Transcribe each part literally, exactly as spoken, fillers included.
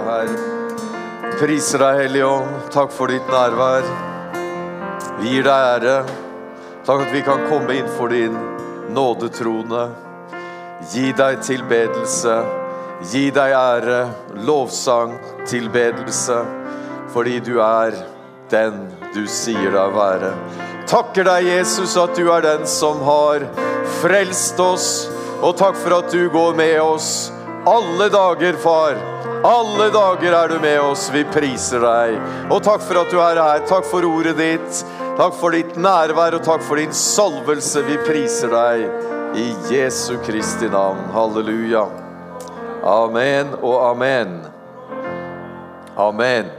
her. Priser deg, Hellige Ånd. Takk for ditt nærvær. Vi gir deg ære. Takk at vi kan komme inn for din nådetrone. Gi deg tilbedelse. Gi deg ære, lovsang, tilbedelse. Fordi du er den du sier deg å være. Takker deg, Jesus, at du er den som har frelst oss. Og takk for at du går med oss alle dager, far. Alle dager er du med oss, vi priser deg. Og takk for at du er her, takk for ordet ditt. Takk for ditt nærvær, og takk for din salvelse, vi priser deg. I Jesu Kristi navn, halleluja. Amen og amen. Amen.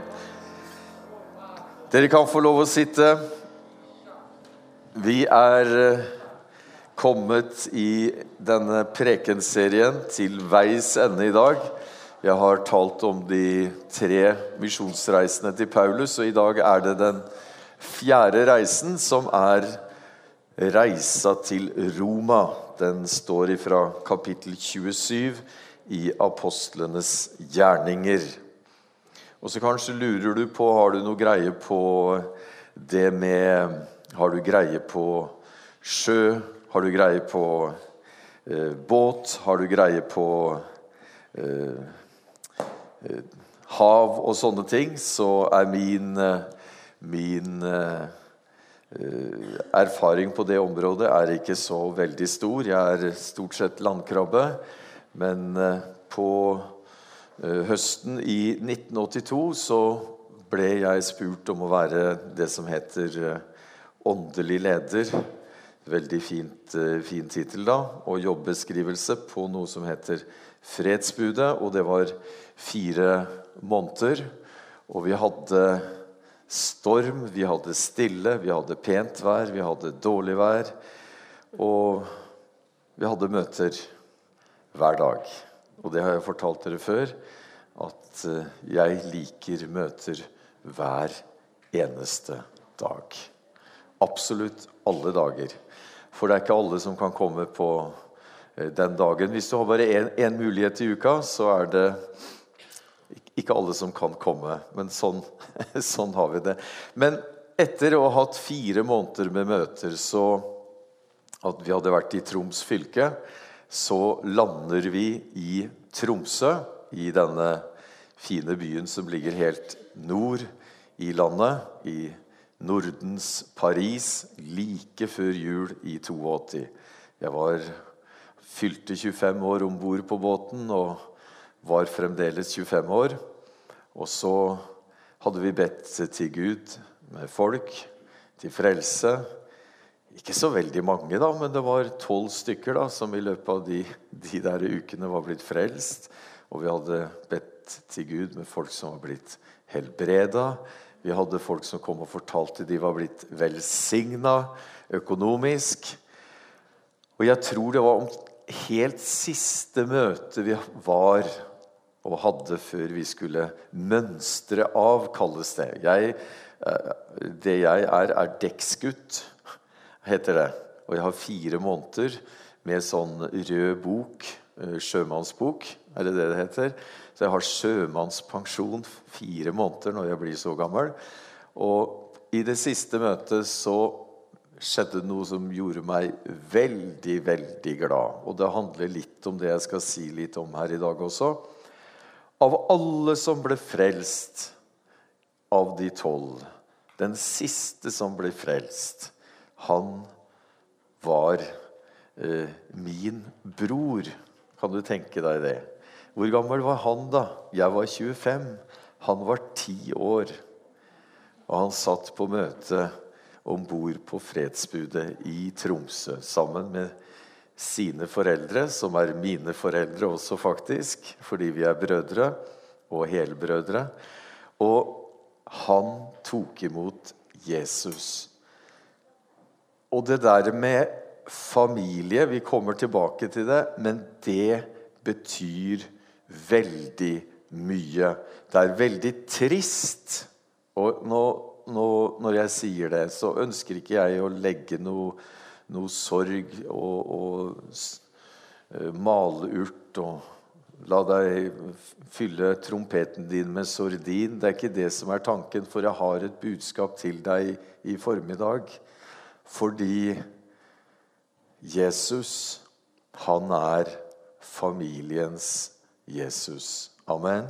Dere kan få lov å sitte. Vi er kommet i denne prekenserien til veis ende i dag. Jeg har talt om de tre misjonsreisene til Paulus, og i dag er det den fjerde reisen som er reisa til Roma. Den står fra kapittel tjuesyv i Apostlenes gjerninger. Og så kanskje lurer du på, har du noe greie på det med, har du greie på sjø, har du greie på eh, båt, har du greie på eh, eh, hav og sånne ting, så er min, min eh, erfaring på det området er ikke så veldig stor. Jeg er stort sett landkrabbe, men eh, på eh, høsten i nitten åttito så ble jeg spurt om å være det som heter eh, åndelig leder. Veldig fint, fin titel da, og jobbeskrivelse på noe som heter Fredsbudet, og det var fire måneder, og vi hadde storm, vi hadde stille, vi hadde pent vær, vi hadde dårlig vær, og vi hadde møter hver dag. Og det har jeg fortalt dere før, at jeg liker møter hver eneste dag. Absolutt alle dager. For det er ikke alle som kan komme på den dagen. Hvis du har bare en, en mulighet i uka, så er det ikke alle som kan komme. Men sånn, sånn har vi det. Men etter å ha hatt fire måneder med møter, så at vi hadde vært i Troms fylke, så lander vi i Tromsø, i denne fine byen som ligger helt nord i landet, i Nordens Paris, like før jul i åttito. Jeg var fylte tjuefem år ombord på båten, og var fremdeles tjuefem år. Og så hadde vi bedt til Gud med folk, til frelse. Ikke så veldig mange da, men det var tolv stykker da, som i løpet av de, de der ukene var blitt frelst. Og vi hadde bedt til Gud med folk som var blitt helbredet. Vi hadde folk som kom og fortalte de var blitt velsignet økonomisk. Og jeg tror det var om helt siste møte vi var og hadde før vi skulle mønstre av, kalles det. Jeg, det jeg er, er dekksgutt, heter det. Og jeg har fire måneder med sånn rød bok, sjømannsbok, er det det det heter? Så jeg har sjømannspensjon fire måneder når jeg blir så gammel. Og i det siste møtet så skjedde noe som gjorde meg veldig, veldig glad. Og det handler litt om det jeg skal si litt om her i dag også. Av alle som ble frelst av de tolv, den siste som ble frelst, han var eh, min bror. Kan du tenke deg det? Hvor gammel var han da? Jeg var tjuefem. Han var ti år. Og han satt på møte ombord på Fredsbudet i Tromsø, sammen med sine foreldre, som er mine foreldre også faktisk, fordi vi er brødre og helbrødre. Og han tok imot Jesus. Og det der med familie, vi kommer tilbake til det, men det betyr veldig mye. Det er veldig trist, og nå, nå, når jeg sier det, så ønsker ikke jeg å legge noe, noe sorg og, og uh, maleurt og la deg fylle trompeten din med sordin. Det er ikke det som er tanken, for jeg har et budskap til deg i formiddag. Fordi Jesus, han er familiens Jesus. Amen.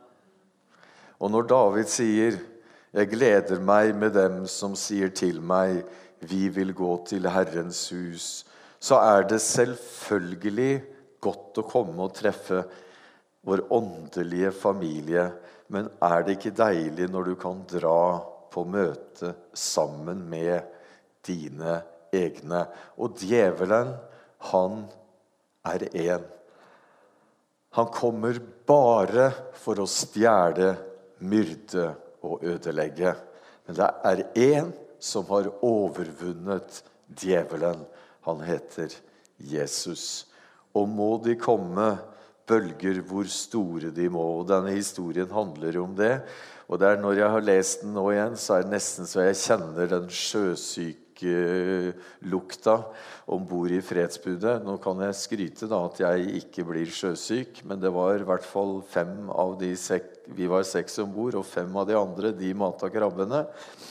Og når David sier, jeg gleder meg med dem som sier til meg, vi vil gå til Herrens hus, så er det selvfølgelig godt å komme og treffe vår åndelige familie, men er det ikke deilig når du kan dra på møte sammen med dine egne? Og djevelen, han er en. Han kommer bare for å stjele, myrde og ødelegge. Men det er en som har overvunnet djevelen. Han heter Jesus. Og må de komme bølger hvor store de må. Og denne historien handler om det. Og det er når jeg har lest den nå igjen, så er det nesten så jeg kjenner den sjøsyke lukta ombord i fredsbudet. Nå kan jeg skryte da at jeg ikke blir sjøsyk, men det var i hvert fall fem av de seks, vi var seks ombord, og fem av de andre, de matet krabbene.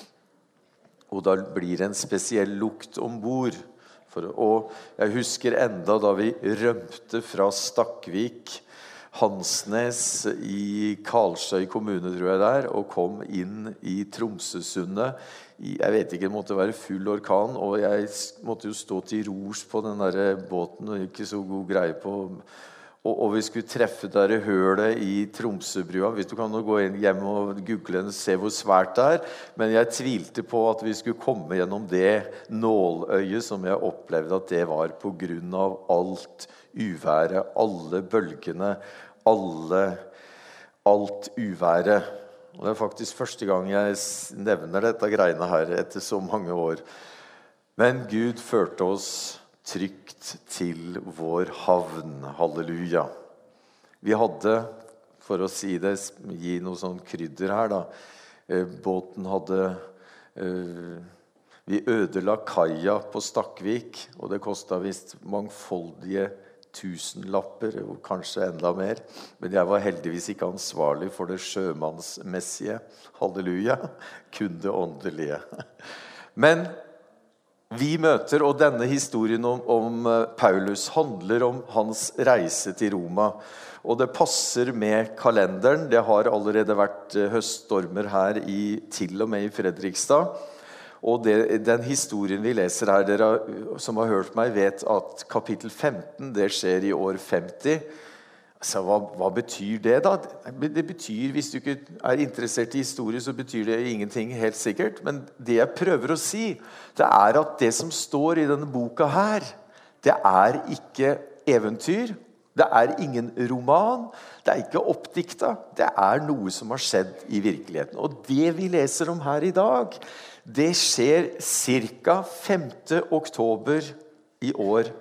Og da blir det en spesiell lukt ombord. For, og jeg husker enda da vi rømte fra Stakkvik, Hansnes i Karlsøy kommune, tror jeg der, og kom inn i Tromsøsundet. Jeg vet ikke, det måtte være full orkan, og jeg måtte jo stå til rors på den der båten, og ikke så god greie på. Og, og vi skulle treffe der hølet i Tromsøbrua. Hvis du kan nå gå inn hjem og google den og se hvor svært det er. Men jeg tvilte på at vi skulle komme gjennom det nåløyet som jeg opplevde at det var på grunn av alt uværet, alle bølgene, alle, alt uværet. Og det er faktisk første gang jeg nevner dette greiene her etter så mange år. Men Gud førte oss trygt til vår havn. Halleluja. Vi hadde, for å si det, gi noe sånn krydder her da, båten hadde, vi ødela kaia på Stakkvik, og det kostet vist mangfoldige tusenlapper, og kanskje enda mer. Men jeg var heldigvis ikke ansvarlig for det sjømannsmessige. Halleluja. Kun det åndelige. Men vi møter, og denne historien om, om Paulus handler om hans reise til Roma. Og det passer med kalenderen. Det har allerede vært høststormer her, i, til og med i Fredrikstad. Og det, den historien vi leser her, dere som har hørt meg vet at kapittel femten, det skjer i år femti. Så hva, hva betyr det da? Det betyr, hvis du ikke er interessert i historie, så betyr det ingenting helt sikkert. Men det jeg prøver å si, det er at det som står i denne boka her, det er ikke eventyr, det er ingen roman, det er ikke oppdikta, det er noe som har skjedd i virkeligheten. Og det vi leser om her i dag, det skjer cirka femte oktober i år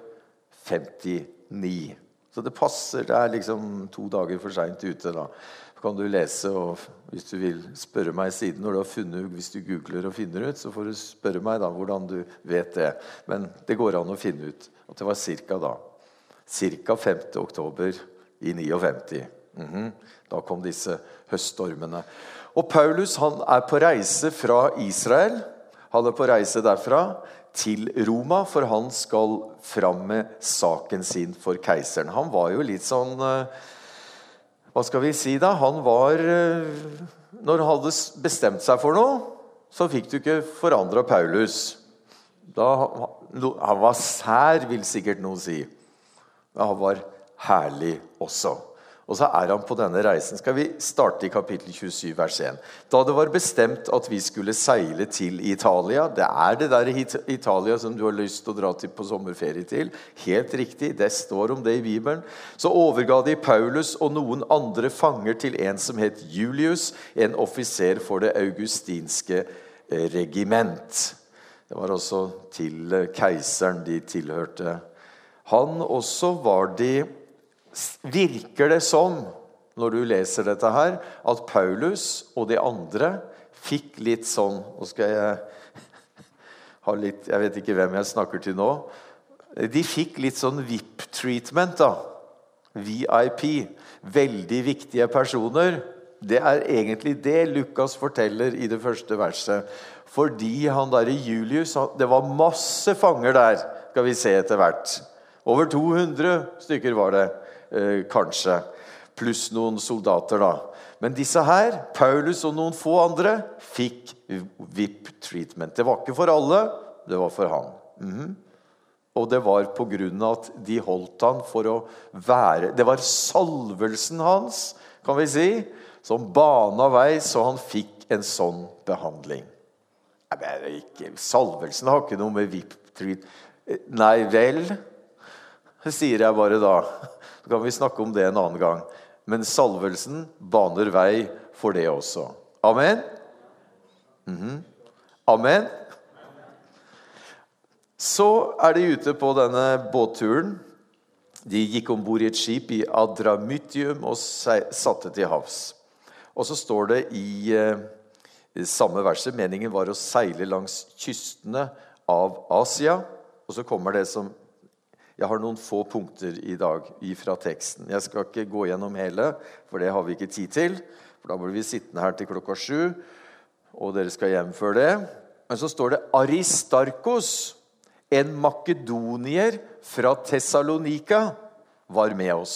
femtini. Så det passer, det er liksom to dager for sent ute da. Så kan du lese, og hvis du vil spørre meg siden når du har funnet, hvis du googler og finner ut, så får du spørre meg da hvordan du vet det. Men det går an å finne ut at det var cirka da. Cirka femte oktober i femtini. Mm-hmm. Da kom disse høststormene. Og Paulus, han er på reise fra Israel. Han er på reise derfra til Roma, for han skal fram med saken sin for keiseren. Han var jo litt sånn, hva skal vi si da? Han var, når han hadde bestemt seg for noe, så fikk du ikke forandret Paulus. Da, han var sær, vil sikkert noen si. Men han var herlig også. Og så er han på denne reisen. Skal vi starte i kapittel tjuesyv, vers én. Da det var bestemt at vi skulle seile til Italia, det er det der Italia som du har lyst til å dra til på sommerferie til, helt riktig, det står om det i Bibelen, så overga de Paulus og noen andre fanger til en som het Julius, en offiser for det augustinske regiment. Det var også til keiseren de tilhørte. Han også var de. Virker det som, når du leser dette her, at Paulus og de andre fikk litt sånn, og skal jeg ha litt, jeg vet ikke hvem jeg snakker til nå, de fikk litt sånn V I P-treatment da. V I P, veldig viktige personer. Det er egentlig det Lukas forteller i det første verset. Fordi han der i Julius, det var masse fanger der, skal vi se etter hvert. Over to hundre stykker var det, eh, kanskje, pluss noen soldater da. Men disse her, Paulus og noen få andre, fikk V I P-treatment. Det var ikke for alle, det var for han. Mhm. Og det var på grunn av at de holdt han for å være, det var salvelsen hans, kan vi si, som bana vei, så han fikk en sånn behandling. Nei, ikke, salvelsen har ikke noe med V I P-treat. Nei vel, sier jeg bare da. Så kan vi snakke om det en annen gang. Men salvelsen baner vei for det også. Amen? Mhm. Amen? Så er de ute på denne båtturen. De gikk ombord i et skip i Adramyttium og satte til havs. Og så står det i, i samme verset, meningen var å seile langs kystene av Asia. Og så kommer det som, jeg har noen få punkter i dag fra teksten. Jeg skal ikke gå gjennom hele, for det har vi ikke tid til. For da blir vi sittende her til klokka sju, og dere skal hjem før det. Men så står det Aristarkos, en makedonier fra Thessalonika, var med oss.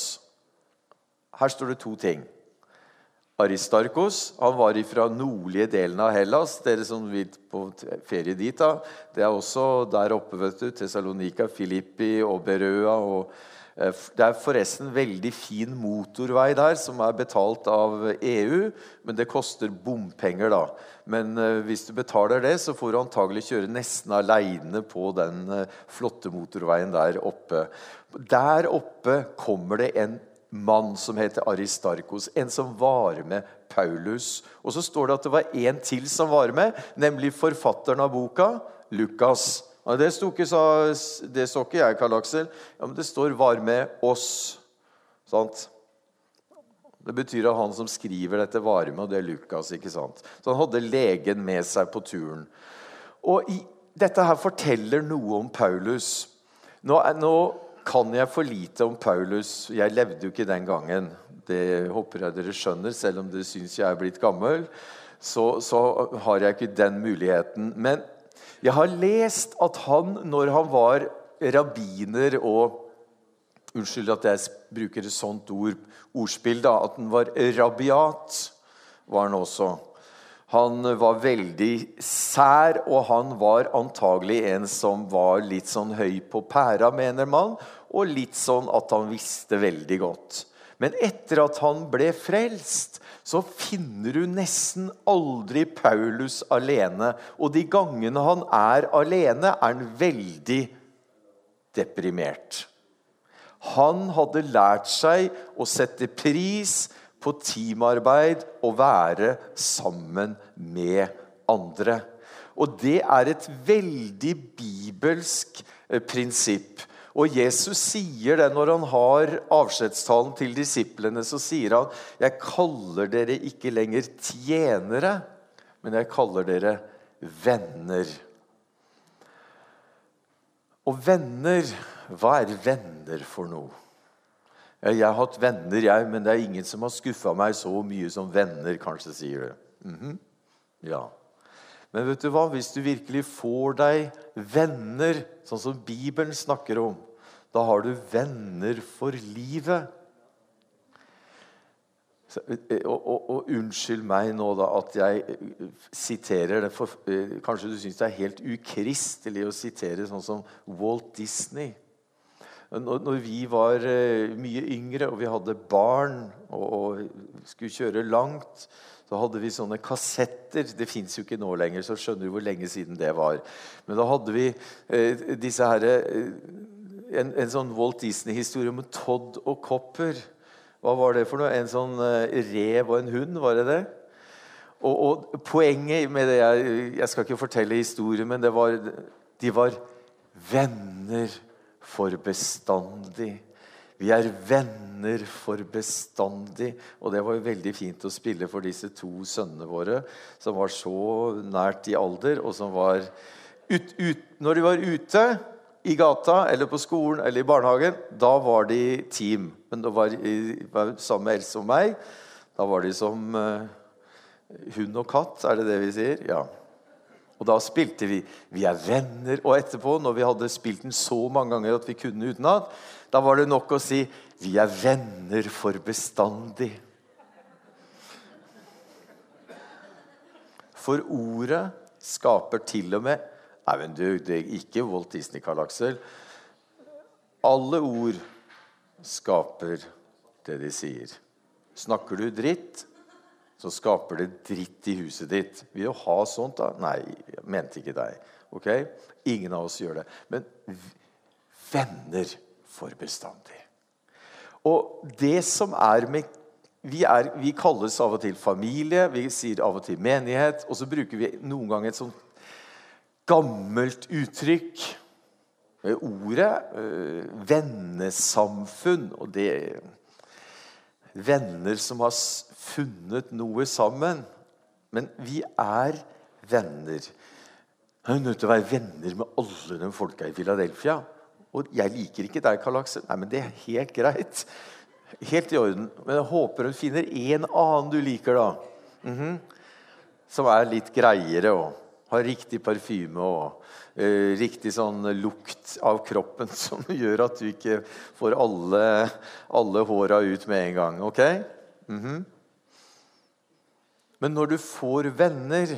Her står det to ting. Aristarkos, han var fra nordlige delen av Hellas, dere som vil på ferie dit da. Det er også der oppe, vet du, Thessalonika, Filippi og Berøa. Og, eh, det er forresten veldig fin motorvei der, som er betalt av E U, men det koster bompenger da. Men eh, hvis du betaler det, så får du antagelig kjøre nesten alene på den eh, flotte motorveien der oppe. Der oppe kommer det en mann som heter Aristarkos, en som var med Paulus. Og så står det at det var en til som var med, nemlig forfatteren av boka, Lukas. Ja, det står ikke, det står ikke jeg, Karl Aksel, ja, men det står var med oss. Sant? Det betyr at han som skriver dette var med, og det er Lukas, ikke sant? Så han hadde legen med seg på turen. Og i, dette her forteller noe om Paulus. Nå, nå kan jeg for lite om Paulus. Jeg levde jo ikke den gangen. Det håper jeg dere skjønner, selv om dere synes jeg er blitt gammel. Så, så har jeg ikke den muligheten. Men jeg har lest at han, når han var rabbiner og unnskyld at jeg bruker et sånt ord, ordspill da, at han var rabiat, var han også. Han var veldig sær, og han var antagelig en som var litt sånn høy på pæra, mener man, og litt sånn at han visste veldig godt. Men etter at han ble frelst, så finner du nesten aldri Paulus alene, og de gangene han er alene, er han veldig deprimert. Han hadde lært seg å sette pris på teamarbeid og være sammen med andre. Og det er et veldig bibelsk prinsipp. Og Jesus sier det når han har avskjedstalen til disiplene, så sier han, jeg kaller dere ikke lenger tjenere, men jeg kaller dere venner. Og venner, hva er venner for noe? Jeg har hatt venner, jeg, men det er ingen som har skuffet meg så mye som venner, kanskje sier du. Mm-hmm. Ja. Men vet du hva? Hvis du virkelig får deg venner, sånn som Bibelen snakker om, da har du venner for livet. Så, og, og, og unnskyld meg nå da, at jeg siterer det, for, kanskje du synes det er helt ukristelig å sitere sånn som Walt Disney. Når, når vi var mye yngre, og vi hadde barn, og, og skulle kjøre langt, så hadde vi sånne kassetter. Det finnes jo ikke nå lenger, så skjønner du hvor lenge siden det var. Men da hadde vi eh, disse her, eh, en, en sånn Walt Disney-historie om Todd og Copper. Hva var det for noe? En sånn eh, rev og en hund, var det det? Og, og poenget med det, jeg, jeg skal ikke fortelle historien, men det var, de var venner for bestandig. Vi er venner for bestandig. Og det var jo veldig fint å spille for disse to sønnene våre, som var så nært i alder, og som var ut, ut, når de var ute, i gata, eller på skolen, eller i barnehagen, da var de team. Men det var, var sammen med Else og meg, da var de som uh, hund og katt, er det det vi sier? Ja. Og da spilte vi Vi er venner, og etterpå, når vi hadde spilt den så mange ganger at vi kunne utenat, da var det nok å si vi er venner for bestandig. For ordet skaper til og med Nei, men du, det er ikke Walt Disney, Karl Aksel. Alle ord skaper det de sier. Snakker du dritt, så skaper det dritt i huset ditt. Vil du ha sånt da? Nei, jeg mente ikke deg. Ok? Ingen av oss gjør det. Men venner for bestandig. Og det som er med vi, er, vi kalles av og til familie, vi sier av og til menighet, og så bruker vi noen ganger et sånt gammelt uttrykk. Ordet øh, vennesamfunn, og det venner som har funnet noe sammen. Men vi er venner. Jeg er nødt til å være venner med alle de folka i Philadelphia. Og jeg liker ikke deg, Karl Aksel. Nei, men det er helt greit. Helt i orden. Men jeg håper hun finner en annen du liker da. Mm-hmm. Som er litt greiere og har riktig parfyme og uh, riktig sånn lukt av kroppen som gjør at du ikke får alle, alle håra ut med en gang. Ok? Mm-hmm. Men når du får venner,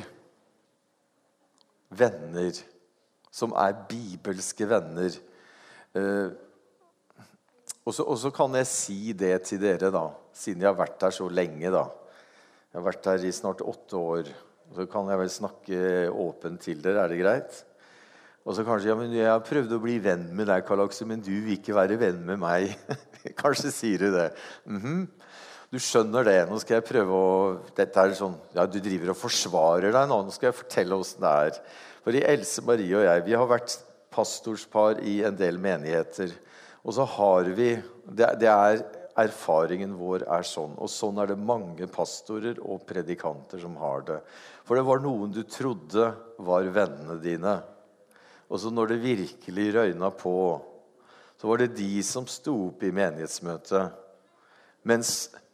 venner som er bibelske venner, uh, og, så, og så kan jeg si det til dere da, siden jeg har vært her så lenge da. Jeg har vært her i snart åtte år. Så kan jeg vel snakke åpent til dere, er det greit? Og så kanskje, ja, men jeg har prøvd å bli venn med deg, Karl Aksel, men du vil ikke være venn med meg. Kanskje sier du det. Mm-hmm. Du skjønner det. Nå skal jeg prøve å... Dette er sånn, ja, du driver og forsvarer deg nå. Nå skal jeg fortelle oss det er. For i Else, Marie og jeg, vi har vært pastorspar i en del menigheter. Og så har vi... Det, det er... Erfaringen vår er sånn, og sånn er det mange pastorer og predikanter som har det. For det var noen du trodde var vennene dine. Og så når det virkelig røyna på, så var det de som sto opp i menighetsmøtet. Mens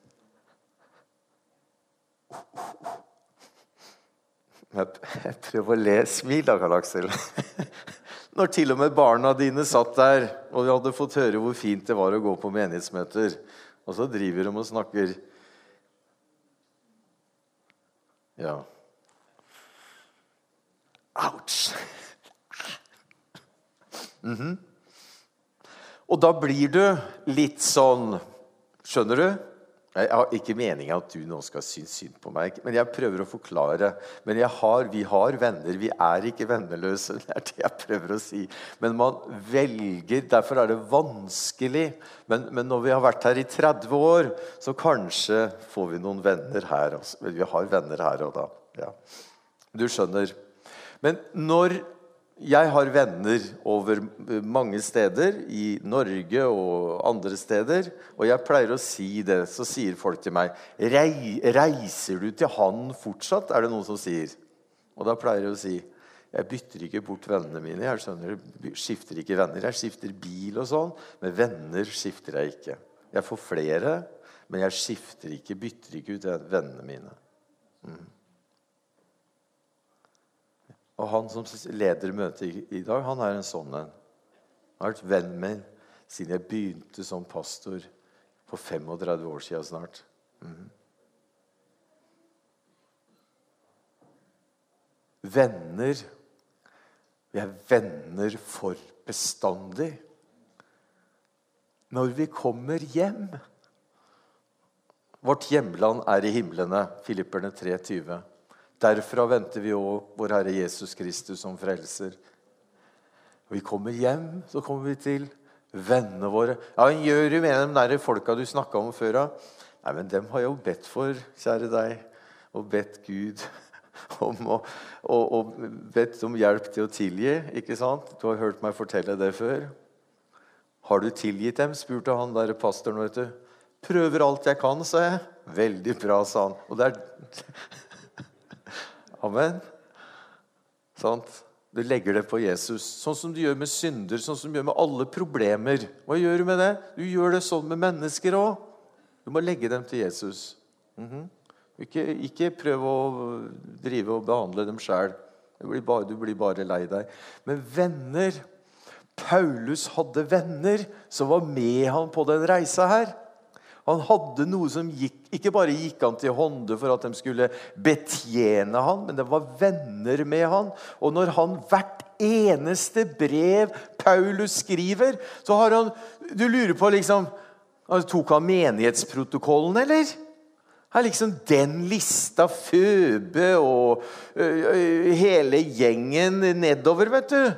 Jeg prøver å le. Smil da, Karl Aksel. Når til og med barna dine satt der, og vi hadde fått høre hvor fint det var å gå på menighetsmøter, og så driver de og snakker. Ja. Ouch! Mm-hmm. Og da blir du litt sånn, skjønner du? Jeg har ikke meningen at du nå skal synes synd på meg, men jeg prøver å forklare. Men jeg har, vi har venner, vi er ikke venneløse, det er det jeg prøver å si. Men man velger, derfor er det vanskelig. Men, men når vi har vært her i tretti år, så kanskje får vi noen venner her. Også. Vi har venner her og da. Ja. Du skjønner. Men når... Jeg har venner over mange steder, i Norge og andre steder, og jeg pleier å si det, så sier folk til meg, reiser du til han fortsatt, er det noen som sier. Og da pleier jeg å si, jeg bytter ikke bort vennene mine, jeg skjønner, skifter ikke venner, jeg skifter bil og sånn, men venner skifter jeg ikke. Jeg får flere, men jeg skifter ikke, bytter ikke ut vennene mine. Mm. Og han som leder møtet i, i dag, han er en sånn en. Han har vært venn med siden jeg begynte som pastor for femogtredve år siden snart. Mm. Venner. Vi er venner for bestandig. Når vi kommer hjem. Vårt hjemland er i himlene, Filipperne tre tyve. Derfra venter vi også vår Herre Jesus Kristus som frelser. Og vi kommer hjem, så kommer vi til vennene våre. Ja, hva gjør du med de der folka du snakket om før? Da? Nei, men dem har jeg jo bedt for, kjære deg, og bedt Gud om, og, og, og bedt om hjelp til å tilgi, ikke sant? Du har hørt meg fortelle det før. Har du tilgitt dem, spurte han der pastoren, vet du. Prøver alt jeg kan, sa jeg. Veldig bra, sa han. Og det er... Amen. Sant? Du legger det på Jesus. Sånn som du gjør med synder, sånn som du gjør med alle problemer. Hva gjør du med det? Du gjør det sånn med mennesker også. Du må legge dem til Jesus. Mm-hmm. ikke, ikke prøv å drive og behandle dem selv. Du blir, bare, du blir bare lei deg. Men venner, Paulus hadde venner som var med han på den reisa her. Han hadde noe som gikk, ikke bare gikk han til hånde for at de skulle betjene han, men det var venner med han. Og når han hvert eneste brev Paulus skriver, så har han, du lurer på liksom, tok han menighetsprotokollen, eller? Her liksom den lista Føbe og ø, ø, hele gjengen nedover, vet du.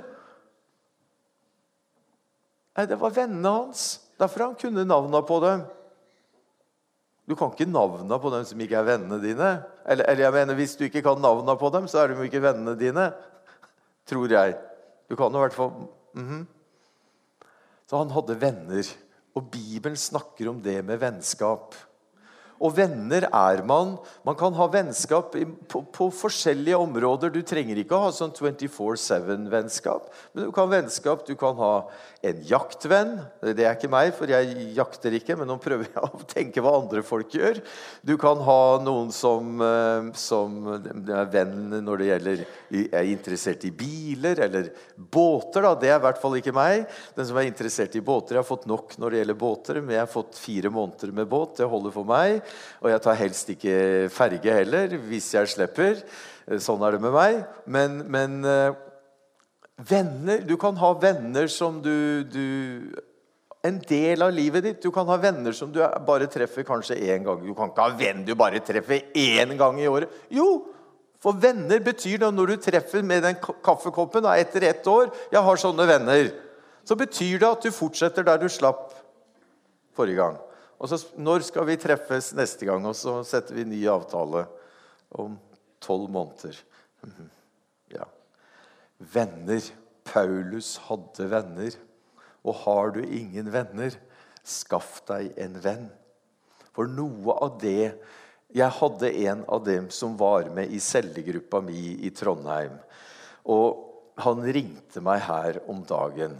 Nei, det var vennene hans. Derfor han kunne navnet på dem. Du kan ikke navnet på dem som ikke er vennene dine. Eller, eller jeg mener, hvis du ikke kan navnet på dem, så er de ikke vennene dine. Tror jeg. Du kan jo i hvert fall... Mm-hmm. Så han hadde venner. Og Bibelen snakker om det med vennskap. Og venner er man. Man kan ha vennskap på, på forskjellige områder. Du trenger ikke å ha sånn twenty-four seven vennskap. Men du kan ha vennskap. Du kan ha en jaktvenn. Det er ikke meg, for jeg jakter ikke. Men nå prøver jeg å tenke hva andre folk gjør. Du kan ha noen som, som er venn når det gjelder er interessert i biler eller båter. Da. Det er i hvert fall ikke meg. Den som er interessert i båter. Jeg har fått nok når det gjelder båter. Men jeg har fått fire måneder med båt. Det holder for meg. Og jeg tar helst ikke ferge heller, hvis jeg slipper. Sånn er det med meg. Men, men uh, venner, du kan ha venner som du, du... En del av livet ditt. Du kan ha venner som du bare treffer kanskje en gang. Du kan ikke ha venner du bare treffer en gang i året. Jo, for venner betyr det når du treffer med den kaffekoppen da, etter ett år. Jeg har sånne venner. Så betyr det at du fortsetter der du slapp forrige gang. Og så, når skal vi treffes neste gang? Og så setter vi ny avtale om tolv måneder. Ja. Venner. Paulus hadde venner. Og har du ingen venner, skaff deg en venn. For noe av det, jeg hadde en av dem som var med i cellegruppa mi i Trondheim. Og han ringte meg her om dagen.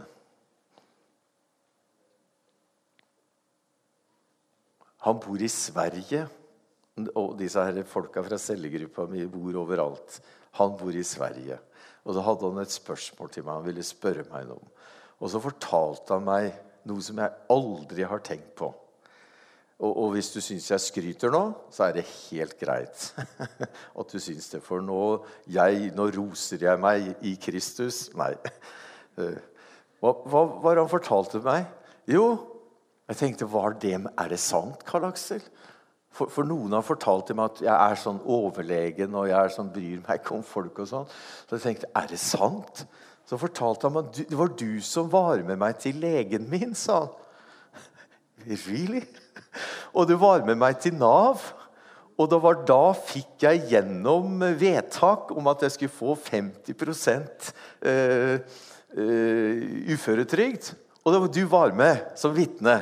Han bor i Sverige, og disse her folka fra cellegruppa mi bor overalt. Han bor i Sverige, og da hadde han et spørsmål til meg, han ville spørre meg noe om. Og så fortalte han meg noe som jeg aldri har tenkt på. Og, og hvis du synes jeg skryter nå, så er det helt greit at du synes det. For nå, jeg, nå roser jeg meg i Kristus. Nei. Hva, hva var det han fortalte meg? Jo, jeg tenkte, var det, er det sant, Karl Aksel? For, for noen har fortalt til meg at jeg er sånn overlegen, og jeg er sånn, bryr meg ikke om folk og sånn. Så jeg tenkte, er det sant? Så fortalte han meg, det var du som var med meg til legen min, sa han. Really? Og du var med meg til Nav. Og det var da fikk jeg gjennom vedtak om at jeg skulle få femti prosent uh, uh, uføretrygd. Og det var du var med som vittne.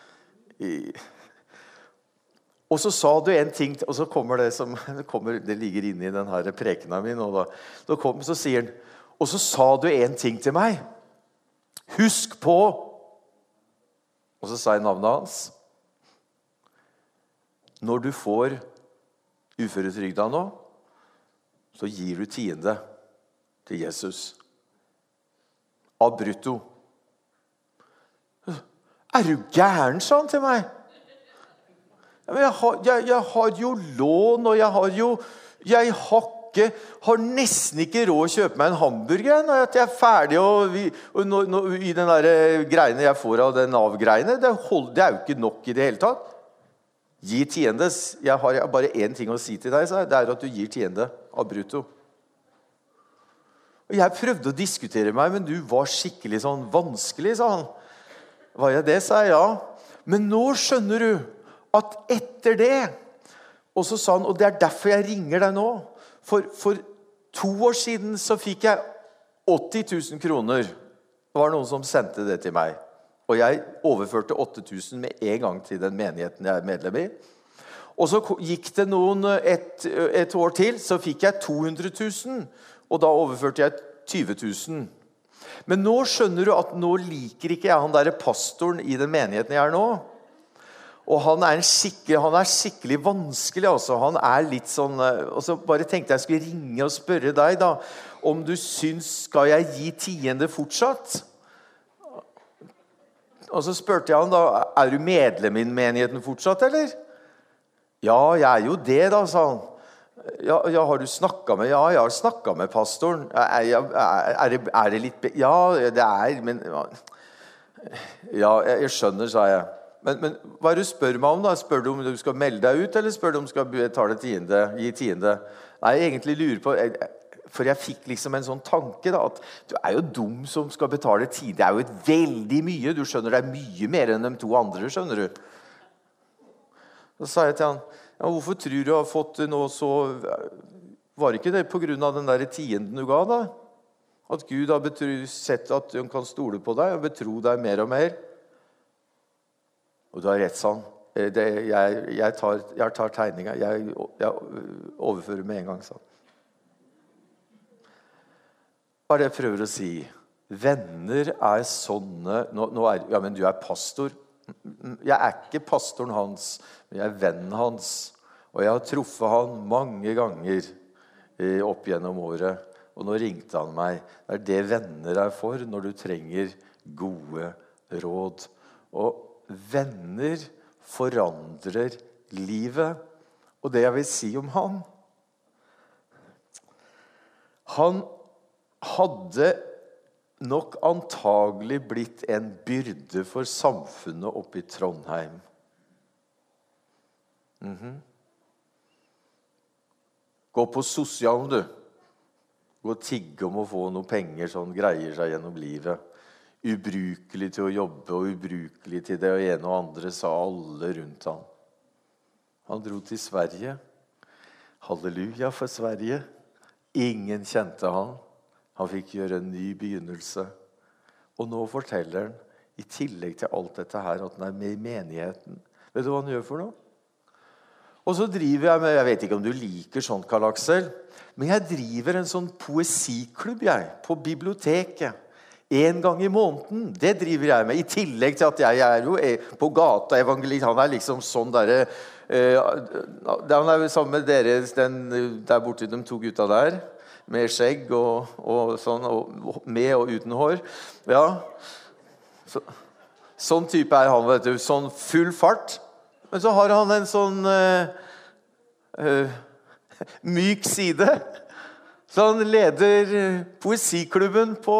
Og så sa du en ting, og så kommer det som det, kommer, det ligger inne i den her prekena min, og da, da kom, så sier han, og så sa du en ting til meg. Husk på, og så sa jeg navnet hans. Når du får uføretrygda nå, så gir du tiende til Jesus. Av brutto. Er du gæren, sa han til meg. Jeg har, jeg, jeg har jo lån, og jeg har jo, jeg har, ikke, har nesten ikke råd å kjøpe meg en hamburger når jeg er ferdig, og, vi, og nå, nå, i den der greiene jeg får av den avgreiene, det, hold, det er jo ikke nok i det hele tatt. Gi tiendes. Jeg har bare en ting å si til deg, så det er at du gir tiende av brutto. Og jeg prøvde å diskutere meg, men du var skikkelig sånn vanskelig, sa han. Var jeg det, sa jeg, ja. Men nå skjønner du at etter det, og så sa han, og det er derfor jeg ringer deg nå, for, for to år siden så fikk jeg åtti tusen kroner. Det var noen som sendte det til meg. Og jeg overførte åtte tusen med en gang til den menigheten jeg er medlem i. Og så gikk det noen et, et år til, så fikk jeg to hundre tusen. Og da overførte jeg tyve tusen. Men nå skjønner du at nå liker ikke jeg han der pastoren i den menigheten jeg er nå. Og han er, skikkelig, han er skikkelig vanskelig, altså. Han er litt sånn, og så bare tenkte jeg skulle ringe og spørre deg da, om du syns, skal jeg gi tiende fortsatt? Og så spurte jeg han da, er du medlem i menigheten fortsatt, eller? Ja, jeg er jo det da, sa han. Ja, ja, har du snakket med? Ja, jeg har snakket med pastoren. Er, er, er, det, er det litt... Be ja, det er, men... Ja, jeg skjønner, sa jeg. Men, men hva er det du spør meg om da? Spør du om du skal melde deg ut, eller spør du om du skal betale tiende, gi tiende? Nei, jeg egentlig lurer på... For jeg fikk liksom en sånn tanke da, at du er jo dum som skal betale tiende. Det er jo et veldig mye. Du skjønner, det er mye mer enn de to andre, skjønner du. Så sa jeg til han, ja, hvorfor tror du har fått noe så... Var ikke det på grunn av den der tienden du ga da? At Gud har betro, sett at han kan stole på deg og betro deg mer og mer? Og du har rett, sånn. Det, jeg, jeg, tar, jeg tar tegninger. Jeg, jeg overfører med en gang, sånn. Hva er det jeg prøver å si? Venner er sånne... Nå, nå er, ja, men du er pastor. Jeg er ikke pastoren hans, men jeg er vennen hans. Og jeg har truffet han mange ganger opp gjennom året. Og nå ringte han meg. Det er det venner er for når du trenger gode råd. Og venner forandrer livet. Og det jeg vil si om han, han hadde nok antagelig blitt en byrde for samfunnet oppe i Trondheim. Mm-hmm. Gå på sosialen, du. Gå og tigge om å få noen penger, sånn greier seg gjennom livet. Ubrukelig til å jobbe og ubrukelig til det og ene og andre, sa alle rundt han. Han dro til Sverige. Halleluja for Sverige. Ingen kjente han. Han fikk gjøre en ny begynnelse. Og nå forteller han, i tillegg til alt dette her, at han er med i menigheten. Vet du hva han gjør for noe? Og så driver jeg med, jeg vet ikke om du liker sånt, Karl Aksel, men jeg driver en sånn poesiklubb jeg, på biblioteket. En gang i måneden, det driver jeg med. I tillegg til at jeg er jo på gata evangelist. Han er liksom sånn der... Eh, han er jo sammen med dere, den, der borte, de to gutta der, med skjegg og, og sånn, og med og uten hår. Ja, så, sånn type er han, vet du. Sånn full fart. Men så har han en sånn eh, eh, myk side. Så han leder poesiklubben på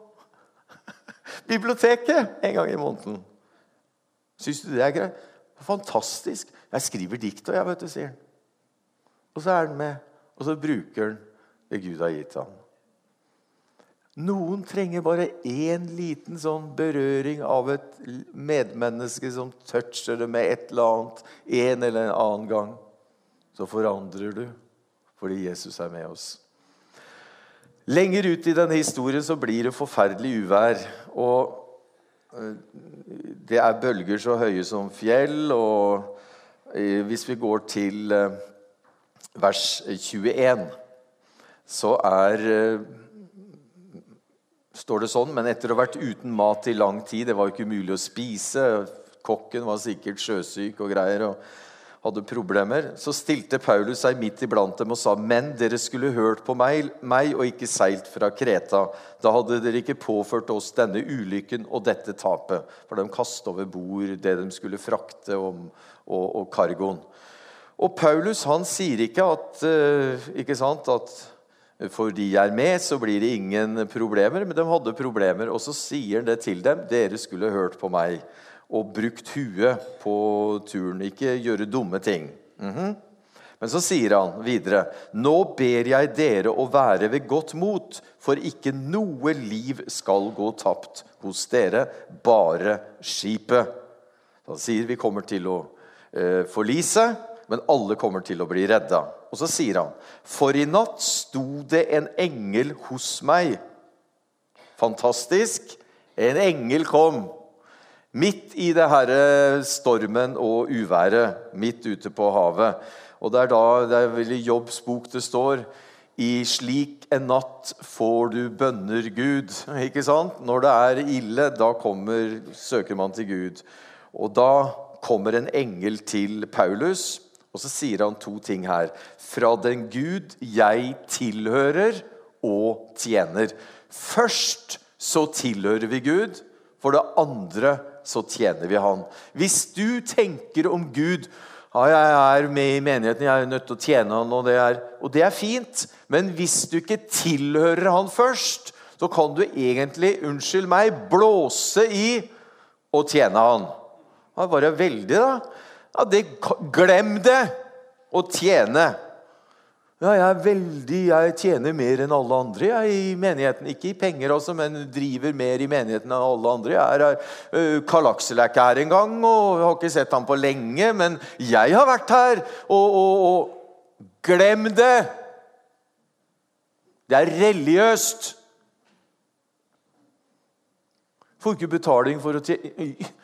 biblioteket en gang i måneden. Synes du det er greit? Fantastisk. Jeg skriver dikt, og jeg vet du, sier han. Og så er han med, og så bruker han det Gud har gitt ham. Noen trenger bare en liten sånn berøring av et medmenneske som toucher det med et eller annet, en eller en annen gang. Så forandrer du, fordi Jesus er med oss. Lenger ut i denne historien så blir det forferdelig uvær, og det er bølger så høye som fjell, og hvis vi går til vers tjueen, så er, står det sånn, men etter å ha vært uten mat i lang tid, det var jo ikke mulig å spise, kokken var sikkert sjøsyk og greier, og hadde problemer, så stilte Paulus seg midt iblant dem og sa, men dere skulle hørt på meg, meg og ikke seilt fra Kreta. Da hadde dere ikke påført oss denne ulykken og dette tapet. For de kastet over bord det de skulle frakte om, og, og kargoen. Og Paulus, han sier ikke at, ikke sant, at fordi jeg er med, så blir det ingen problemer, men de hadde problemer, og så sier han det til dem, dere skulle hørt på meg og brukt huet på turen, ikke gjøre dumme ting. Mm-hmm. Men så sier han videre, nå ber jeg dere å være ved godt mot, for ikke noe liv skal gå tapt hos dere, bare skipet. Han sier vi kommer til å eh, forlise, men alle kommer til å bli redda. Og så sier han, for i natt sto det en engel hos meg. Fantastisk, en engel kom. Midt i det her stormen og uværet, midt ute på havet. Og det er da, det er vel i Jobbs bok det står, I slik en natt får du bønner Gud, ikke sant? Når det er ille, da kommer, søker man til Gud. Og da kommer en engel til Paulus, og så sier han to ting her. Fra den Gud jeg tilhører og tjener. Først så tilhører vi Gud, for det andre så tjener vi han. Hvis du tenker om Gud, ja, jeg er med I menigheten, jeg er nødt til å tjene han, og det er, og det er fint. Men hvis du ikke tilhører han først, så kan du egentlig, unnskyld meg, blåse I og tjene han. Ja, var det veldig da? Ja, det, glem det å tjene. Ja, jeg er veldig, jeg tjener mer enn alle andre jeg, I menigheten. Ikke I penger også, men driver mer I menigheten enn alle andre. Jeg er uh, Karl Aksel er ikke her en gang, og jeg har ikke sett ham på lenge, men jeg har vært her, og, og, og glem det. Det er religiøst. Får ikke betaling for å tjene.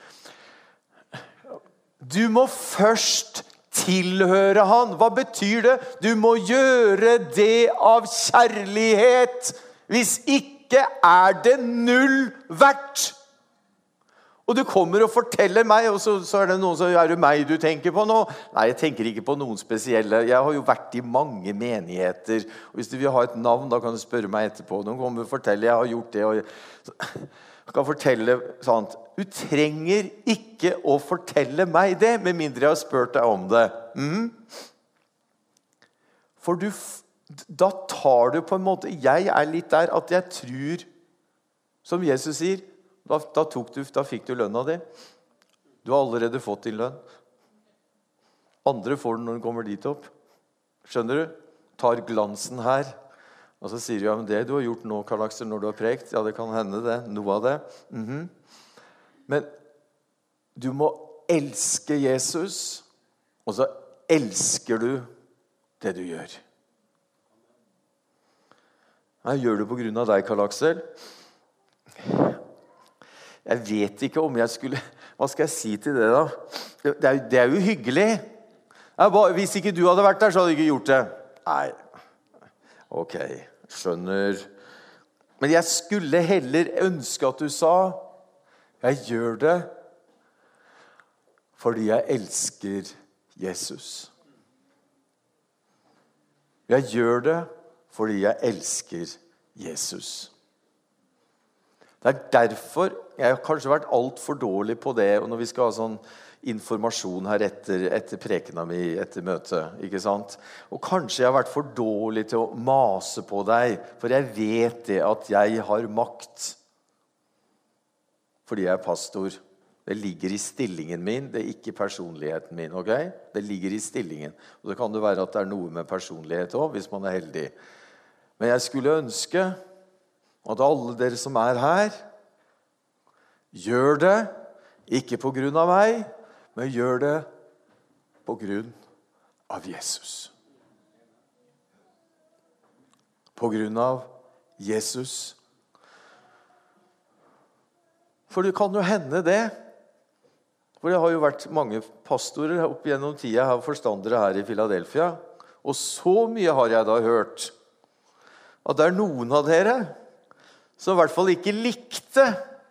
Du må først tilhøre han. Hva betyr det? Du må gjøre det av kjærlighet. Hvis ikke er det null verdt. Og du kommer og forteller meg, og så, så er det noen som, er det meg du tenker på nå? Nei, jeg tenker ikke på noen spesielle. Jeg har jo vært I mange menigheter. Og hvis du vil ha et navn, da kan du spørre meg etterpå. Noen kommer og forteller, jeg har gjort det. Og jeg kan fortelle sånt. Du trenger ikke å fortelle meg det, med mindre jeg har spurt deg om det. Mm. For du, da tar du på en måte, jeg er litt der at jeg tror, som Jesus sier, da, da, tok du, da fikk du lønna di. Du har allerede fått din lønn. Andre får den når den kommer dit opp. Skjønner du? Tar glansen her. Og så sier du, ja, men det du har gjort nå, Karl Aksel, når du har prekt, ja, det kan hende det, noe av det. Mhm. Men du må elske Jesus, og så elsker du det du gjør. Jeg gjør det på grunn av deg, Karl Aksel. Jeg vet ikke om jeg skulle... Hva skal jeg si til det da? Det er, det er jo hyggelig. Bare, hvis ikke du hadde vært der, så hadde jeg ikke gjort det. Nei. Ok, skjønner. Men jeg skulle heller ønske at du sa... Jeg gjør det fordi jeg elsker Jesus. Jeg gjør det fordi jeg elsker Jesus. Det er derfor jeg har kanskje vært alt for dårlig på det, og når vi skal ha sånn informasjon her etter, etter prekena mi, etter møtet, ikke sant? Og kanskje jeg har vært for dårlig til å mase på deg, for jeg vet det at jeg har makt. Fordi jeg er pastor. Det ligger I stillingen min, det er ikke personligheten min, ok? Det ligger I stillingen. Og det kan det være at det er noe med personlighet også, hvis man er heldig. Men jeg skulle ønske at alle dere som er her, gjør det, ikke på grunn av meg, men gjør det på grunn av Jesus. På grunn av Jesus. For det kan jo hende det. For det har jo vært mange pastorer opp gjennom tida, jeg har forstandere her I Philadelphia, og så mye har jeg da hørt, at det er noen av dere som I hvert fall ikke likte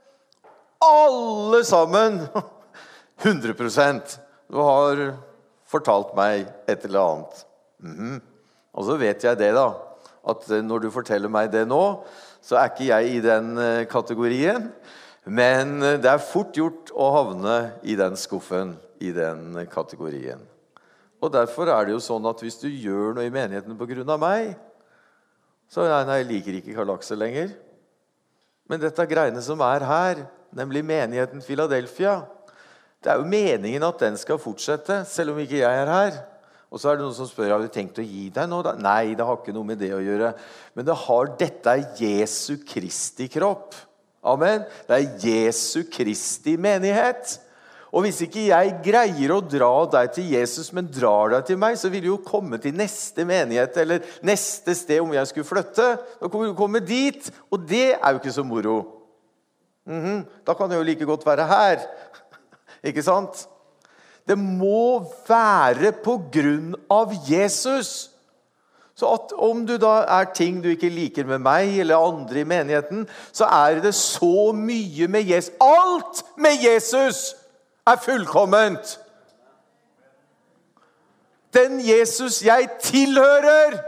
alle sammen hundre prosent. Du har fortalt meg et eller annet. Mm-hmm. Og så vet jeg det da, at når du forteller meg det nå, så er ikke jeg I den kategorien, men det er fort gjort å havne I den skuffen, I den kategorien. Og derfor er det jo sånn at hvis du gjør noe I menigheten på grunn av meg, så nei, nei, jeg liker ikke Karl Aksel lenger. Men dette er greiene som er her, nemlig menigheten Philadelphia. Det er jo meningen at den skal fortsette, selv om ikke jeg er her. Og så er det noen som spør, har du tenkt å gi deg nå? Nei, det har ikke noe med det å gjøre. Men det har, dette er Jesu Kristi kropp. Amen. Det er Jesu Kristi menighet. Og hvis ikke jeg greier å dra deg til Jesus, men drar deg til meg, så vil du jo komme til neste menighet, eller neste sted om jeg skulle flytte. Da kommer du komme dit, og det er jo ikke så moro. Mm-hmm. Da kan jeg jo like godt være her. Ikke sant? Det må være på grunn av Jesus. Så at om du da er ting du ikke liker med meg eller andre i menigheten, så er det så mye med Jesus. Alt med Jesus er fullkomment. Den Jesus jeg tilhører,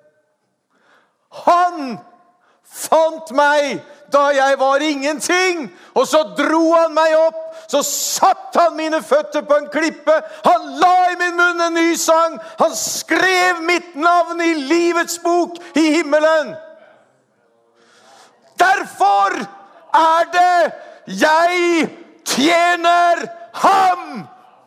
han fant meg da jeg var ingenting, og så dro han meg opp, så satt han mine føtter på en klippe, han la i min munn en ny sang, han skrev mitt navn i livets bok i himmelen. Derfor er det jeg tjener ham.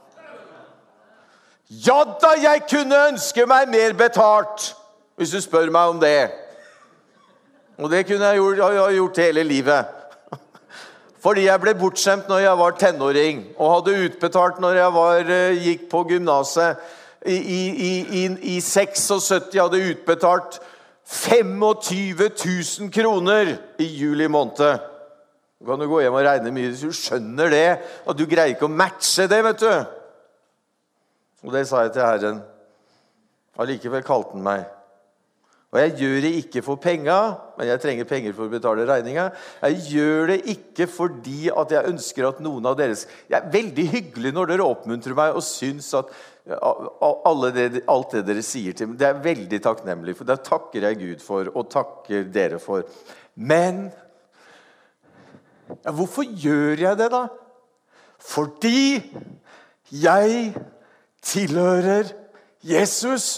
Ja da, jeg kunne ønske meg mer betalt, hvis du spør meg om det. Og det kunne jeg gjort, jeg har gjort hele livet. Fordi jeg ble bortskjemt når jeg var tenåring, og hadde utbetalt når jeg var, gikk på gymnaset. I, i, i, i syttiseks hadde jeg utbetalt tjuefem tusen kroner i juli måned. Du kan jo gå hjem og regne mye, så du skjønner det, at du greier ikke å matche det, vet du. Og det sa jeg til Herren. Allikevel kalte han meg. Og jeg gjør det ikke for penger, men jeg trenger penger for å betale regninger. Jeg gjør det ikke fordi at jeg ønsker at noen av deres... Det er veldig hyggelig når dere oppmuntrer meg og synes at alle det, alt det dere sier til meg, det er veldig takknemlig, for det takker jeg Gud for, og takker dere for. Men, ja, hvorfor gjør jeg det da? Fordi jeg tilhører Jesus.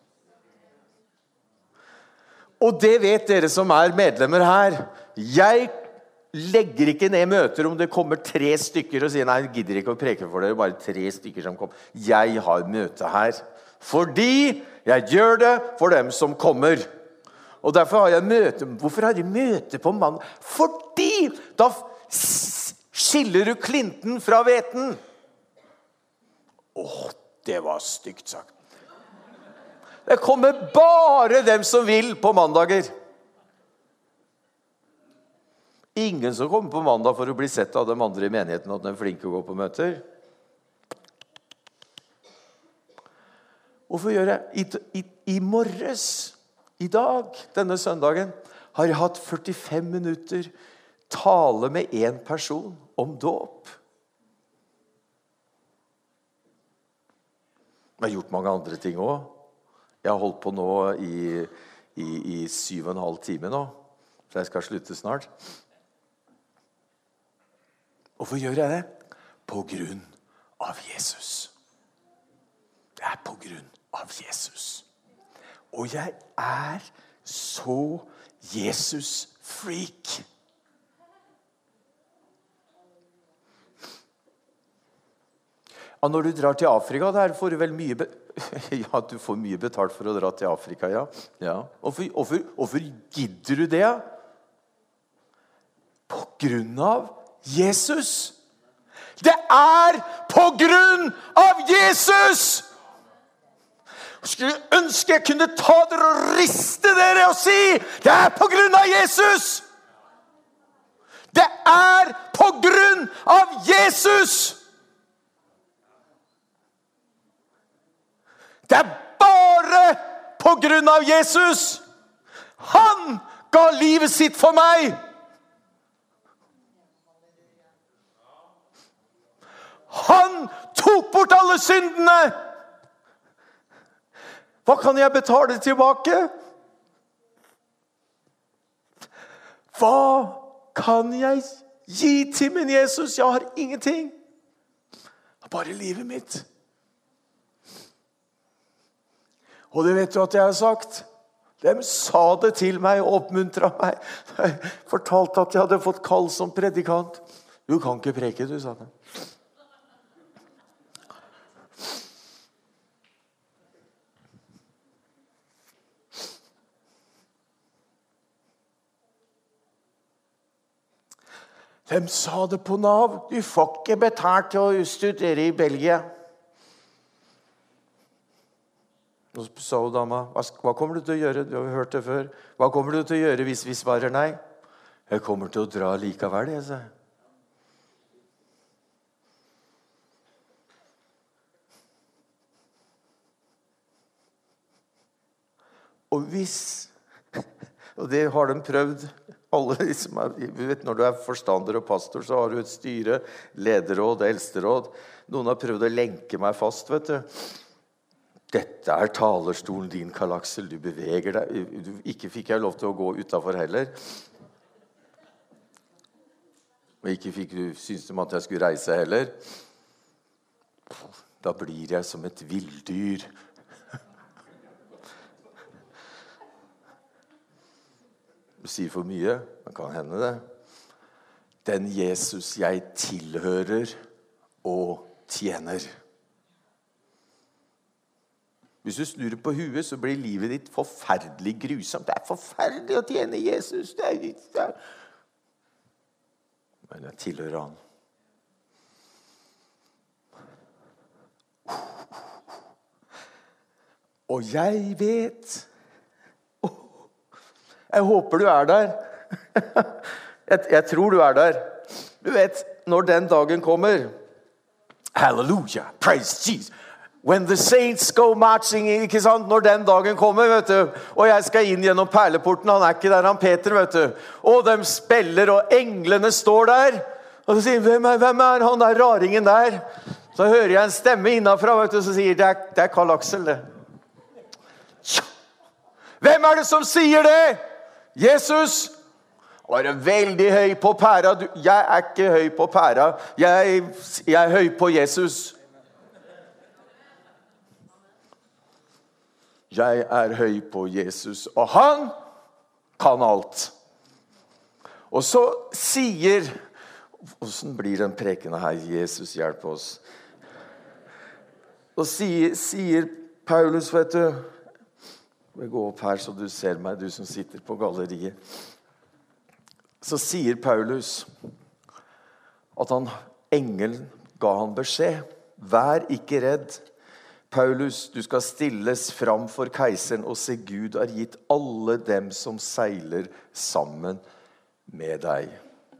Og det vet dere som er medlemmer her. Jeg legger ikke ned møter om det kommer tre stykker og sier, nei, jeg gidder ikke å preke for dere, bare tre stykker som kommer. Jeg har møte her, fordi jeg gjør det for dem som kommer. Og derfor har jeg møte. Hvorfor har jeg møte på mandag? Fordi da skiller du klinten fra hveten. Åh, det var stygt sagt. Det kommer bare dem som vil på mandager. Ingen som kommer på mandag for å bli sett av de andre i menigheten at de er flinke å gå på møter. Hvorfor gjør jeg? I, i, i morges, i dag, denne søndagen, har jeg hatt førtifem minutter tale med en person om dåp. Jeg har gjort mange andre ting også. Jeg har holdt på nå i, i, i syv og en halv time nå, så jeg skal slutte snart. Hvorfor gjør jeg det? På grunn av Jesus. Det er på grunn av Jesus. Og jeg er så Jesus-freak. Og når du drar til Afrika, der får du vel mye... Be- ja, du får mye betalt for å dra til Afrika, ja. ja. Hvorfor, hvorfor, hvorfor gidder du det? På grunn av Jesus. Det er på grunn av Jesus! Jeg skulle ønske jeg kunne ta dere og riste dere og si, det er på grunn av Jesus! Det er på grunn av Jesus! Det er bare på grunn av Jesus. Han ga livet sitt for meg. Han tok bort alle syndene. Hva kan jeg betale tilbake? Hva kan jeg gi til min Jesus? Jeg har ingenting. Bare livet mitt. Og det vet du at jeg har sagt. De sa det til meg og oppmuntret meg. Jeg fortalte at jeg hadde fått kall som predikant. Du kan ikke preke, du, sa det. De sa det på Nav. Du får ikke betalt til å studere i Belgia. Og så sa dama, hva kommer du til å gjøre? Du har jo hørt det før. Hva kommer du til å gjøre hvis vi svarer nei? Jeg kommer til å dra likevel, jeg sa. Og hvis, og det har de prøvd, alle de som er, vet, når du er forstander og pastor, så har du et styre, lederråd, eldsteråd. Noen har prøvd å lenke meg fast, vet du. Dette er talerstolen din, Karl Aksel, du beveger deg. Ikke fikk jeg lov til å gå utenfor heller. Og ikke fikk du synes de at jeg skulle reise heller. Da blir jeg som et villdyr. Du sier for mye, men kan hende det. Den Jesus jeg tilhører og tjener. Hvis du snur på huet, så blir livet ditt forferdelig grusomt. Det er forferdelig å tjene Jesus. Det er litt, det er. Men jeg tilhører han. Og jeg vet... Jeg håper du er der. jeg, jeg tror du er der. Du vet, når den dagen kommer, halleluja, praise Jesus. When the saints go marching, ikke sant? Når den dagen kommer, vet du, og jeg skal inn gjennom perleporten, han er ikke der, han Peter, vet du. Og de spiller, og englene står der. Og så sier, hvem er, hvem er han der raringen der? Så hører jeg en stemme innenfra, vet du, så sier, det er, det er Karl Aksel, det. Hvem er det som sier det? Jesus var veldig høy på pæra. Jeg er ikke høy på pæra. Jeg, jeg er høy på Jesus. Jeg er høy på Jesus, og han kan alt. Og så sier, hvordan blir den prekende her? Jesus, hjelp oss. Og sier, sier Paulus, vet du, jeg går opp her så du ser meg, du som sitter på galleriet. Så sier Paulus at han, engelen ga han beskjed. Vær ikke redd. Paulus, du skal stilles fram for keiseren, og se, Gud har gitt alle dem som seiler sammen med deg.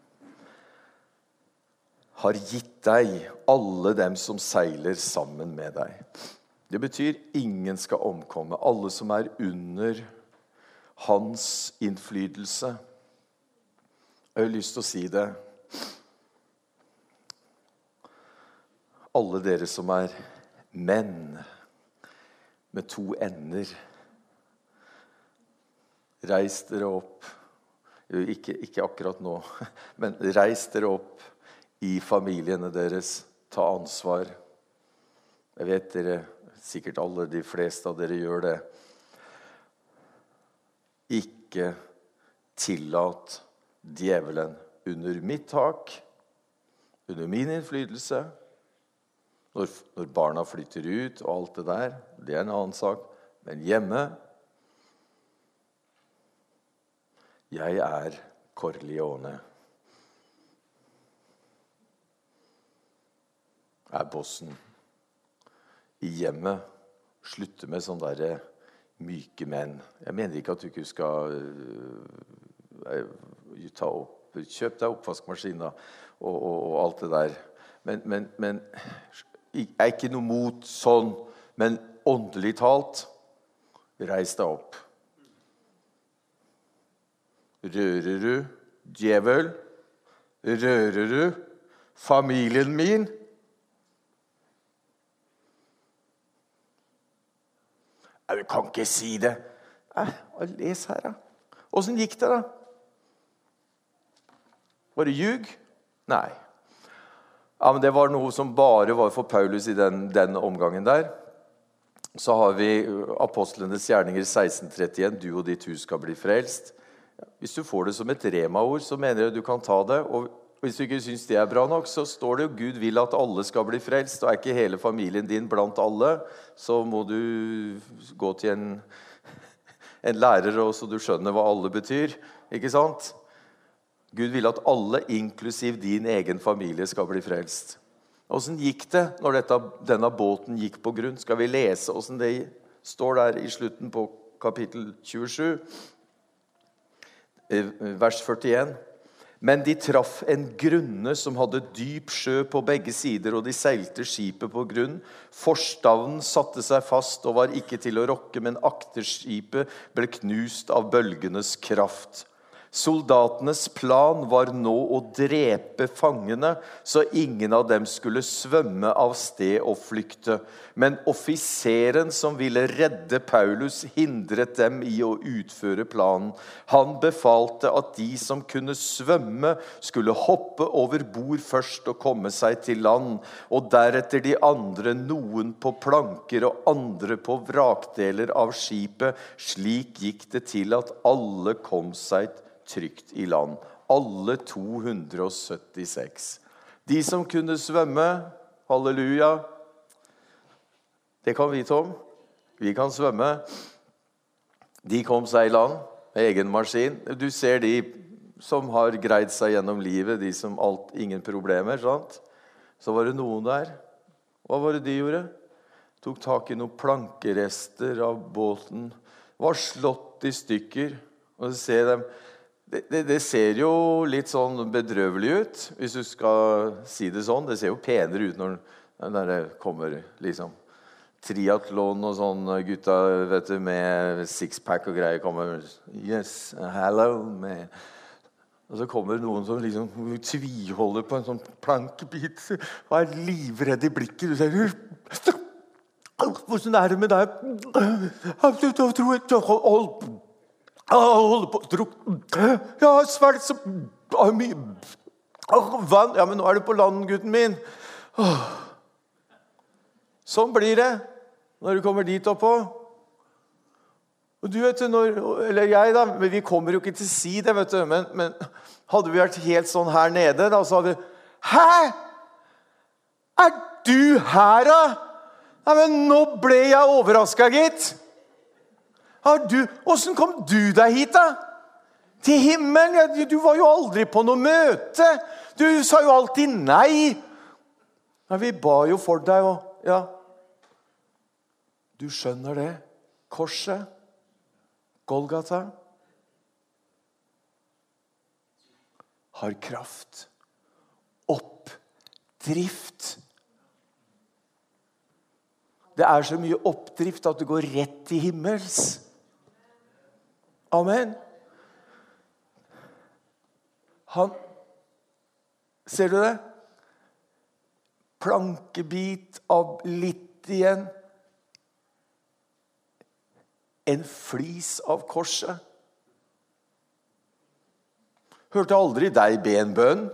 Har gitt deg alle dem som seiler sammen med deg. Det betyr ingen skal omkomme. Alle som er under hans innflytelse. Jeg har lyst til å si det. Alle dere som er menn med to ender. Reis dere opp. Ikke, ikke akkurat nå, men reis dere opp i familiene deres. Ta ansvar. Jeg vet dere, sikkert alle de fleste av dere gjør det. Ikke tillat djevelen under mitt tak, under min innflytelse, når, når barna flytter ut og alt det der, det er en annen sak, men hjemme, jeg er Corleone. Er bossen. I hjemmet, slutte med sånne der myke menn. Jeg mener ikke at du ikke skal uh, ta opp, kjøp deg oppvaskmaskin da, og, og, og alt det der. Men, men, men jeg er ikke noe mot sånn, men åndelig talt, reis deg opp. Rører du djevel? Rører du familien min? Jeg kan ikke si det. Eh, les her da. Hvordan gikk det da? Var det ljug? Nei. Ja, men det var noe som bare var for Paulus i den, den omgangen der. Så har vi Apostlenes gjerninger seksten trettien. Du og ditt hus skal bli frelst. Hvis du får det som et rema-ord, så mener jeg du kan ta det. Og hvis du ikke synes det er bra nok, så står det jo Gud vil at alle skal bli frelst. Og er ikke hele familien din blant alle, så må du gå til en, en lærer, og så du skjønner hva alle betyr. Ikke sant? Gud vil at alle, inklusiv din egen familie, skal bli frelst. Hvordan gikk det når dette, denne båten gikk på grunn? Skal vi lese hvordan det står der i slutten på kapittel tjuesju? Vers førtien. Men de traff en grunne som hadde dyp sjø på begge sider, og de seilte skipet på grunn. Forstavnen satte seg fast og var ikke til å rokke, men akterskipet ble knust av bølgenes kraft. Soldatenes plan var nå å drepe fangene, så ingen av dem skulle svømme av sted og flykte. Men offiseren som ville redde Paulus hindret dem i å utføre planen. Han befalte at de som kunne svømme skulle hoppe over bord først og komme seg til land, og deretter de andre, noen på planker og andre på vrakdeler av skipet. Slik gikk det til at alle kom seg til trygt i land. Alle to hundre og syttiseks. De som kunne svømme, halleluja, det kan vi, Tom. Vi kan svømme. De kom seg i land med egen maskin. Du ser de som har greid seg gjennom livet, de som alt, ingen problemer, sant? Så var det noen der. Hva var det de gjorde? Tok tak i noen plankerester av båten. Var slått i stykker. Og så ser dem. Det, det, det ser jo litt sånn bedrøvelig ut, hvis du skal si det sånn. Det ser jo penere ut når, når det kommer liksom triathlon og sånn gutta, vet du, med sixpack og greier kommer. Yes, hello, med. Og så kommer noen som liksom tviholder på en sånn plankebit og er livredd i blikket. Du sier, hvordan er det med deg? Jeg tror jeg hold holder på å drukke. Ja, svært så mye vann. Ja, men nå er du på land, gutten min. Sånn blir det når du kommer dit oppå. Og du vet, når, eller jeg da, men vi kommer jo ikke til å si det, vet du, men, men hadde vi vært helt sånn her nede, da så hadde vi, hæ? Er du her da? Ja, men nå ble jeg overrasket, gitt. Du, hvordan kom du deg hit da? Til himmelen? Ja, du var jo aldri på noe møte. Du sa jo alltid nei. Ja, vi ba jo for deg, og ja. Du skjønner det. Korset. Golgata. Har kraft. Oppdrift. Det er så mye oppdrift at du går rett til himmels. Amen. Han, ser du det? Plankebit av litt igjen. En flis av korset. Hørte aldri deg be en bønn?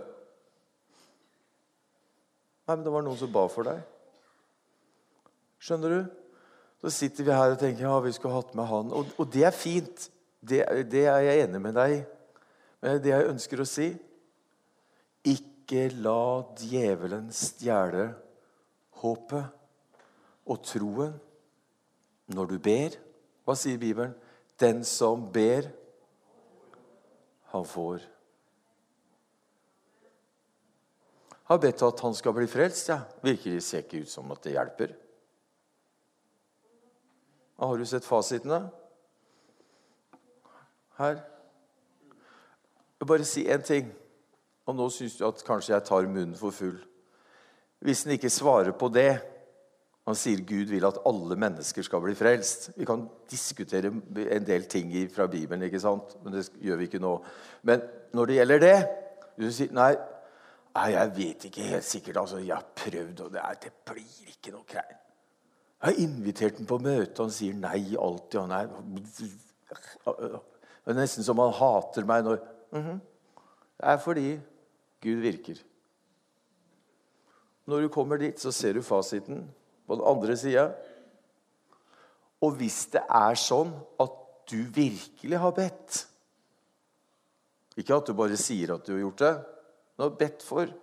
Nei, men det var noen som ba for deg. Skjønner du? Så sitter vi her og tenker, ja, vi skulle hatt med han. Og, og det er fint. Det, det er jeg enig med deg. Men det jeg ønsker å si, ikke la djevelen stjele håpet og troen når du ber. Hva sier Bibelen? Den som ber, han får. Jeg har bedt at han skal bli frelst, ja. Virkelig ser ikke ut som at det hjelper. Har du sett fasitene? Her. Jeg vil bare si en ting. Og nå synes du at kanskje jeg tar munnen for full. Hvis den ikke svarer på det, han sier Gud vil at alle mennesker skal bli frelst. Vi kan diskutere en del ting fra Bibelen, ikke sant? Men det gjør vi ikke nå. Men når det gjelder det, du sier, nei, nei, jeg vet ikke helt sikkert, altså, jeg har prøvd, og det, er, det blir ikke noe greit. Jeg har invitert den på møte, og han sier nei alltid, og nei. Det er nesten som han hater meg når, mm-hmm. Det er fordi Gud virker. Når du kommer dit, så ser du fasiten på den andre siden. Og hvis det er sånn at du virkelig har bedt, ikke at du bare sier at du har gjort det, du har bedt for.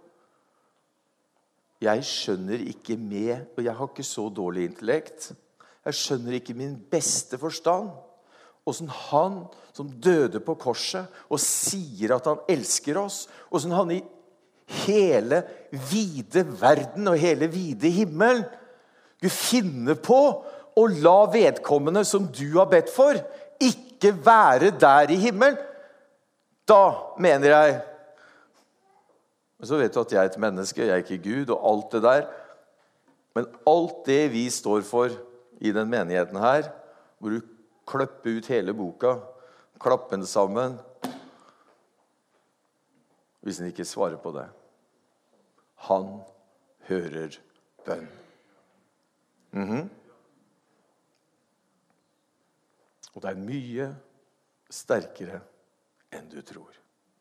Jeg skjønner ikke med, og jeg har ikke så dårlig intellekt, jeg skjønner ikke min beste forstand, hvordan han som døde på korset og sier at han elsker oss, hvordan han i hele vide verden og hele vide himmelen du finner på å la vedkommende som du har bedt for ikke være der i himmelen. Da mener jeg Og så vet du at jeg er et menneske, jeg er ikke Gud, og alt det der. Men alt det vi står for i den menigheten her, hvor du kløpper ut hele boka, klapper den sammen, hvis han ikke svarer på det. Han hører bønn. Mhm. Og det er mye sterkere enn du tror.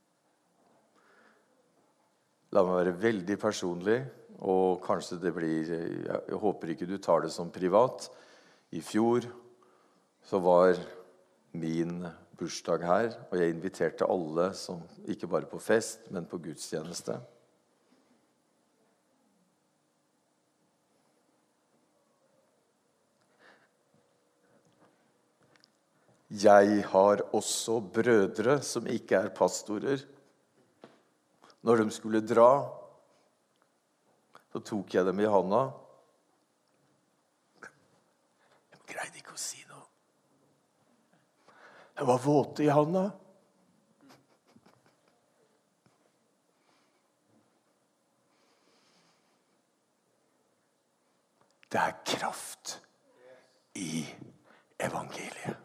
La meg være veldig personlig, og kanskje det blir, jeg håper ikke du tar det som privat. I fjor så var min bursdag her, og jeg inviterte alle, som, ikke bare på fest, men på gudstjeneste. Jeg har også brødre som ikke er pastorer. Når de skulle dra, så tok jeg dem i handa. De greide ikke å si noe. Jeg var våte i handa. Det er kraft i evangeliet.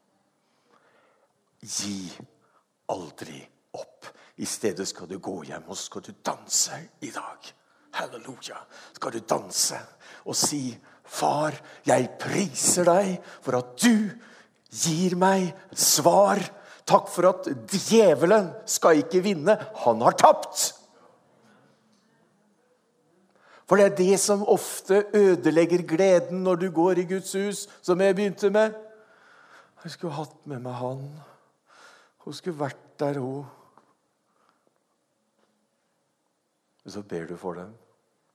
Gi aldri opp. I stedet skal du gå hjem og skal du danse i dag. Halleluja. Skal du danse og si, far, jeg priser deg for at du gir meg svar. Takk for at djevelen skal ikke vinne. Han har tapt. For det er det som ofte ødelegger gleden når du går i Guds hus, som jeg begynte med. Jeg skulle hatt med meg han. Hun skulle vært der, hun. Så ber du for dem.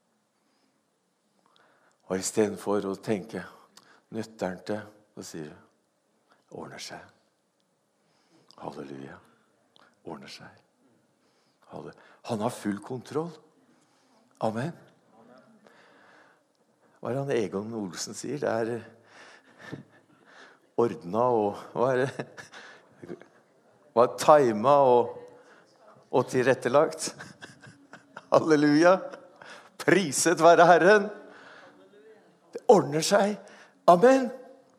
Og i stedet for å tenke, nøtteren til, så sier du, ordner seg. Halleluja. Ordner seg. Halleluja. Han har full kontroll. Amen. Hva er det han Egon Olsen sier? Det er ordnet og, hva er det? Var timet og, og tilrettelagt. Halleluja. Priset være Herren. Det ordner seg. Amen.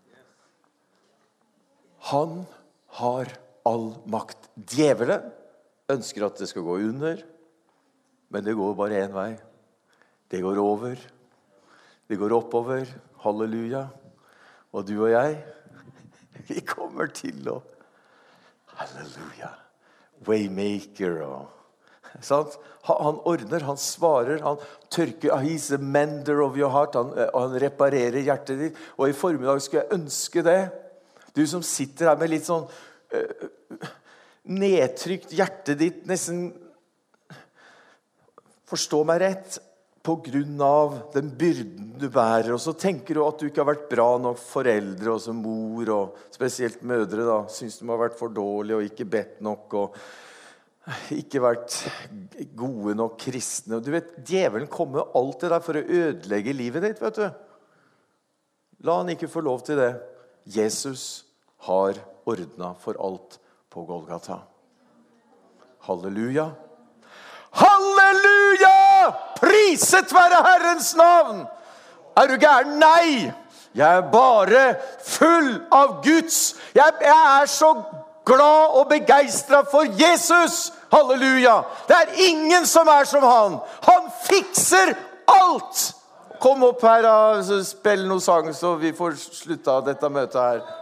Han har all makt. Djevelen ønsker at det skal gå under, men det går bare en vei. Det går over. Det går oppover. Halleluja. Og du og jeg, vi kommer til å halleluja. Waymaker og sant? Han ordner, han svarer, han tørker, he's a mender of your heart, han, han reparerer hjertet ditt. Og i formiddag skulle jeg ønske det. Du som sitter her med litt sånn uh, nedtrykt hjertet ditt, nesten forstå meg rett, på grunn av den byrden du bærer, og så tenker du at du ikke har vært bra nok foreldre, og som mor, og spesielt mødre da, synes du har vært for dårlig, og ikke bedt nok, og ikke vært gode nok kristne. Og du vet, djevelen kommer alltid der for å ødelegge livet ditt, vet du. La han ikke få lov til det. Jesus har ordnet for alt på Golgata. Halleluja. Halleluja! Priset være Herrens navn! Er du gæren? Nei! Jeg er bare full av Guds. Jeg, jeg er så glad og begeistret for Jesus. Halleluja! Det er ingen som er som han. Han fikser alt! Kom opp her og spill noen sang, så vi får slutta dette møtet her.